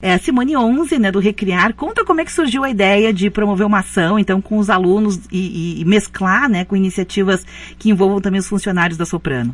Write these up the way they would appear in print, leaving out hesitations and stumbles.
é a Simone 11, né, do Recriar. Conta como é que surgiu a ideia de promover uma ação, então, com os alunos e mesclar, né, com iniciativas que envolvam também os funcionários da Soprano.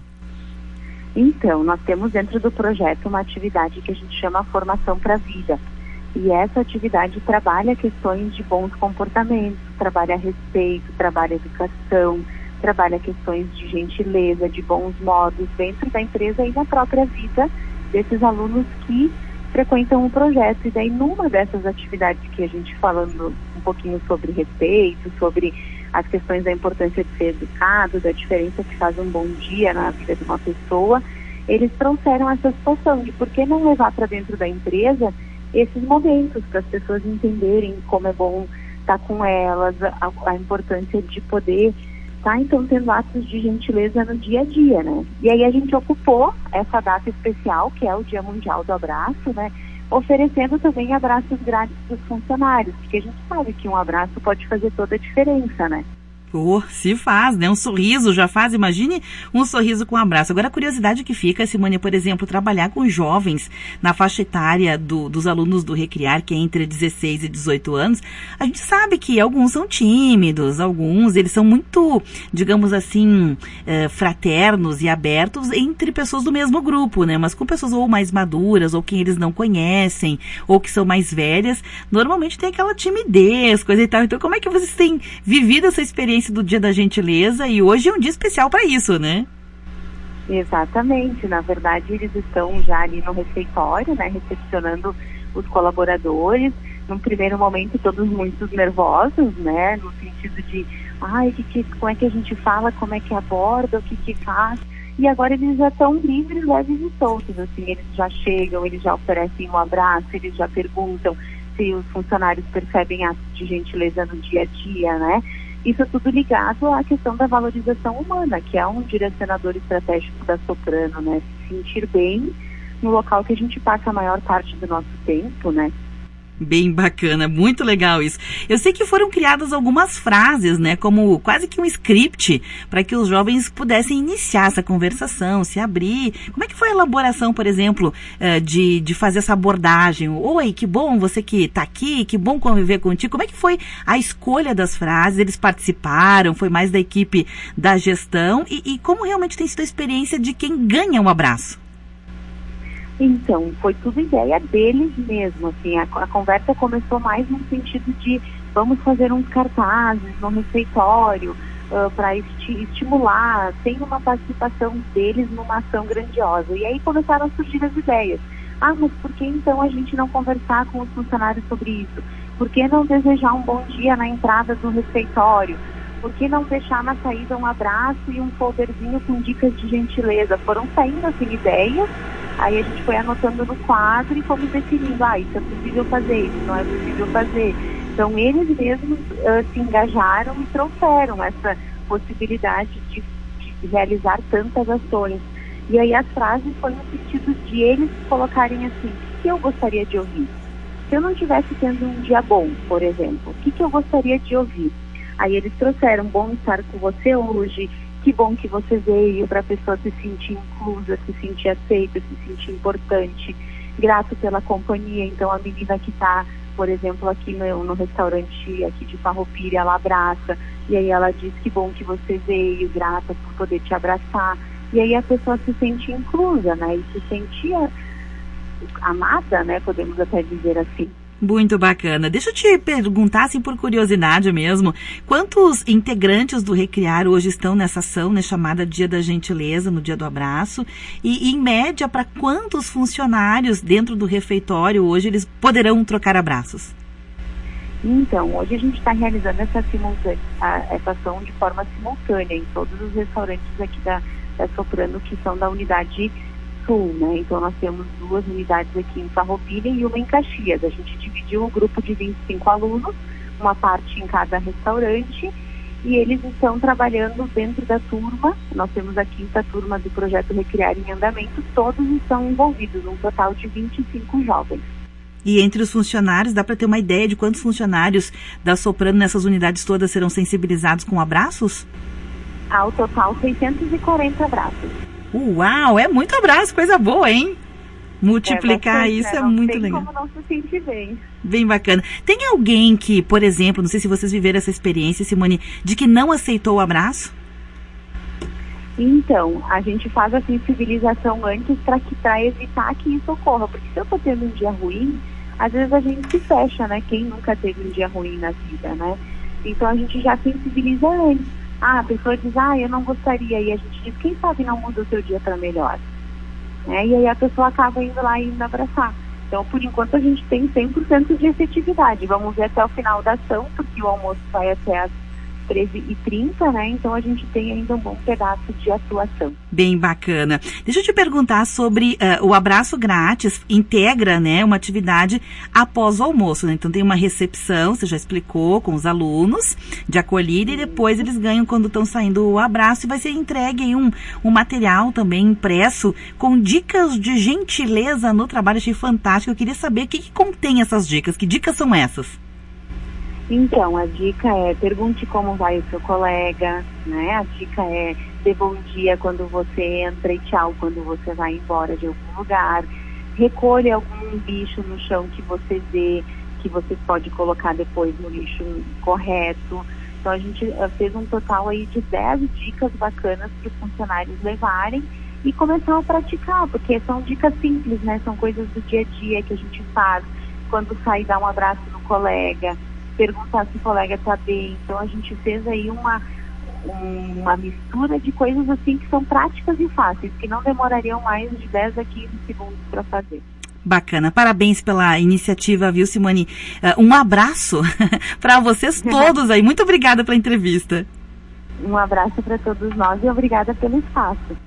Então, nós temos dentro do projeto uma atividade que a gente chama Formação para a Vida. E essa atividade trabalha questões de bons comportamentos, trabalha respeito, trabalha educação, trabalha questões de gentileza, de bons modos dentro da empresa e na própria vida desses alunos que frequentam o projeto. E daí, numa dessas atividades que a gente falando um pouquinho sobre respeito, sobre as questões da importância de ser educado, da diferença que faz um bom dia na vida de uma pessoa, eles trouxeram essa situação de por que não levar para dentro da empresa esses momentos para as pessoas entenderem como é bom estar com elas, a importância de poder estar, então, tendo atos de gentileza no dia a dia, né? E aí a gente ocupou essa data especial, que é o Dia Mundial do Abraço, né? Oferecendo também abraços grátis para os funcionários, porque a gente sabe que um abraço pode fazer toda a diferença, né? Se faz, né? Um sorriso já faz, imagine um sorriso com um abraço. Agora, a curiosidade que fica, Simone, por exemplo, trabalhar com jovens na faixa etária dos alunos do Recriar, que é entre 16 e 18 anos, a gente sabe que alguns são tímidos, alguns, eles são muito, digamos assim, fraternos e abertos entre pessoas do mesmo grupo, né? Mas com pessoas ou mais maduras, ou quem eles não conhecem, ou que são mais velhas, normalmente tem aquela timidez, coisa e tal. Então, como é que vocês têm vivido essa experiência do Dia da Gentileza? E hoje é um dia especial para isso, né? Exatamente. Na verdade, eles estão já ali no refeitório, né, recepcionando os colaboradores. Num primeiro momento, todos muito nervosos, né, no sentido de, como é que a gente fala, como é que aborda, o que faz. E agora eles já estão livres, leves e soltos, assim, eles já chegam, eles já oferecem um abraço, eles já perguntam se os funcionários percebem atos de gentileza no dia a dia, né? Isso é tudo ligado à questão da valorização humana, que é um direcionador estratégico da Soprano, né? Se sentir bem no local que a gente passa a maior parte do nosso tempo, né? Bem bacana, muito legal isso. Eu sei que foram criadas algumas frases, né, como quase que um script, para que os jovens pudessem iniciar essa conversação, se abrir. Como é que foi a elaboração, por exemplo, de fazer essa abordagem? Oi, que bom você que está aqui, que bom conviver contigo. Como é que foi a escolha das frases? Eles participaram? Foi mais da equipe da gestão? E como realmente tem sido a experiência de quem ganha um abraço? Então, foi tudo ideia deles mesmo, assim, a conversa começou mais no sentido de vamos fazer uns cartazes no refeitório para estimular, tem uma participação deles numa ação grandiosa. E aí começaram a surgir as ideias. Mas por que então a gente não conversar com os funcionários sobre isso? Por que não desejar um bom dia na entrada do refeitório? Por que não deixar na saída um abraço e um folderzinho com dicas de gentileza? Foram saindo assim ideias. Aí a gente foi anotando no quadro e fomos definindo, isso é possível fazer, isso não é possível fazer. Então eles mesmos se engajaram e trouxeram essa possibilidade de realizar tantas ações. E aí as frases foi no sentido de eles colocarem assim, o que eu gostaria de ouvir? Se eu não estivesse tendo um dia bom, por exemplo, o que eu gostaria de ouvir? Aí eles trouxeram, bom estar com você hoje, que bom que você veio, para a pessoa se sentir inclusa, se sentir aceita, se sentir importante, grato pela companhia. Então a menina que está, por exemplo, aqui no restaurante aqui de Farroupilha, ela abraça, e aí ela diz que bom que você veio, grata por poder te abraçar. E aí a pessoa se sente inclusa, né, e se sentia amada, né, podemos até dizer assim. Muito bacana. Deixa eu te perguntar, assim, por curiosidade mesmo, quantos integrantes do Recriar hoje estão nessa ação, né, chamada Dia da Gentileza, no Dia do Abraço? E, em média, para quantos funcionários dentro do refeitório hoje eles poderão trocar abraços? Então, hoje a gente está realizando essa ação de forma simultânea em todos os restaurantes aqui da Soprano, que são da unidade Sul, né? Então nós temos 2 unidades aqui em Farroupilha e uma em Caxias. A gente dividiu um grupo de 25 alunos, uma parte em cada restaurante, e eles estão trabalhando dentro da turma. Nós temos a 5ª turma do projeto Recriar em andamento, todos estão envolvidos, um total de 25 jovens. E entre os funcionários, dá para ter uma ideia de quantos funcionários da Soprano nessas unidades todas serão sensibilizados com abraços? Ao total, 640 abraços. Uau, é muito abraço, coisa boa, hein? Multiplicar isso é muito legal. Não tem como não se sentir bem. Bem bacana. Tem alguém que, por exemplo, não sei se vocês viveram essa experiência, Simone, de que não aceitou o abraço? Então, a gente faz a sensibilização antes para evitar que isso ocorra. Porque se eu estou tendo um dia ruim, às vezes a gente se fecha, né? Quem nunca teve um dia ruim na vida, né? Então a gente já sensibiliza antes. A pessoa diz, eu não gostaria. E a gente diz, quem sabe não muda o seu dia para melhor. E aí a pessoa acaba indo lá e indo abraçar. Então, por enquanto, a gente tem 100% de efetividade. Vamos ver até o final da ação, porque o almoço vai até às 13h30, né? Então a gente tem ainda um bom pedaço de atuação. Bem bacana. Deixa eu te perguntar sobre o abraço grátis, integra, né, uma atividade após o almoço, né? Então tem uma recepção, você já explicou, com os alunos, de acolhida, e depois eles ganham quando estão saindo o abraço, e vai ser entregue aí um material também impresso com dicas de gentileza no trabalho. Achei fantástico. Eu queria saber o que contém essas dicas. Que dicas são essas? Então, a dica é pergunte como vai o seu colega, né? A dica é dê bom dia quando você entra e tchau quando você vai embora de algum lugar. Recolha algum bicho no chão que você vê, que você pode colocar depois no lixo correto. Então, a gente fez um total aí de 10 dicas bacanas para os funcionários levarem e começar a praticar, porque são dicas simples, né? São coisas do dia a dia que a gente faz. Quando sai, dá um abraço no colega, perguntar se o colega está bem. Então a gente fez aí uma mistura de coisas assim que são práticas e fáceis, que não demorariam mais de 10 a 15 segundos para fazer. Bacana, parabéns pela iniciativa, viu, Simone? Um abraço para vocês todos aí. Muito obrigada pela entrevista. Um abraço para todos nós e obrigada pelo espaço.